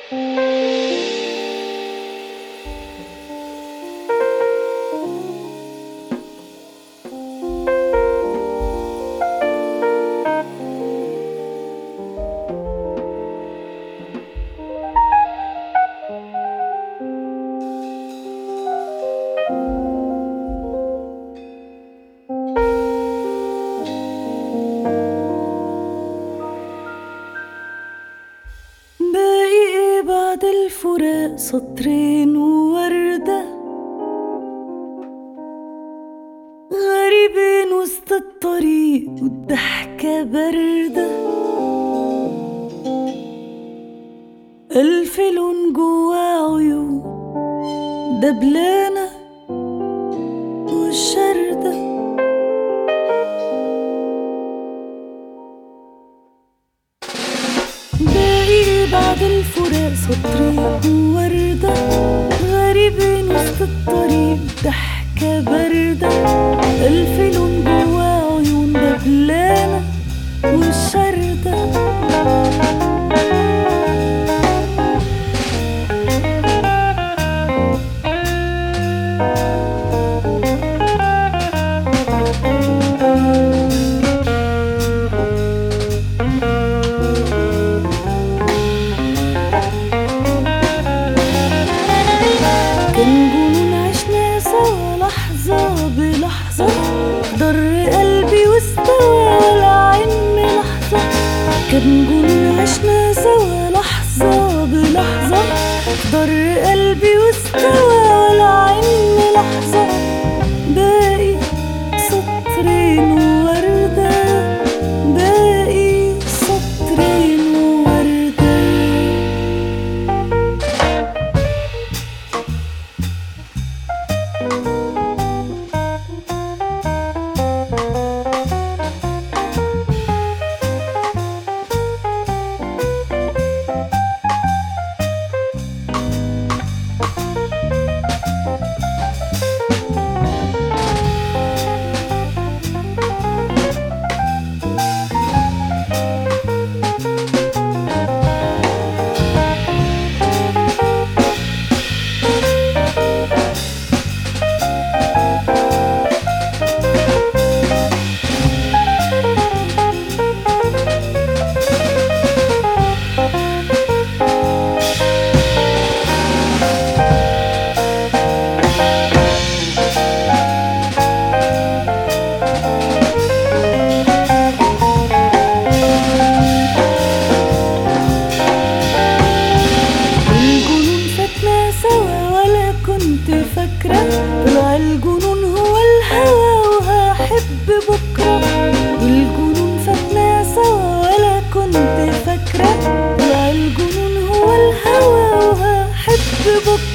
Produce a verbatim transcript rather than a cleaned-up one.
بعد الفراق سطرين ووردة غريبين وسط الطريق والضحكة باردة، ألف لون جوا عيون دبلانة والشردة. باقي بعد الفراق سطرين ووردة غريبين وسط الطريق ضحكة باردة، ألف لون جوا عيون دبلانة والشردة. كان جنون عشنا سوا لحظة بلحظة، ضر قلبي واستوى ولا عين لحظة. كان جنون عشنا سوا لحظة بلحظة، ضر قلبي واستوى ولا عين لحظة. باقي سطرين ووردة، باقي سطرين ووردة. طلع الجنون هو الهوى وهحب بكرة، والجنون فاتنا سوا ولا كنت فاكرة. طلع الجنون هو الهوى وهحب بكرة.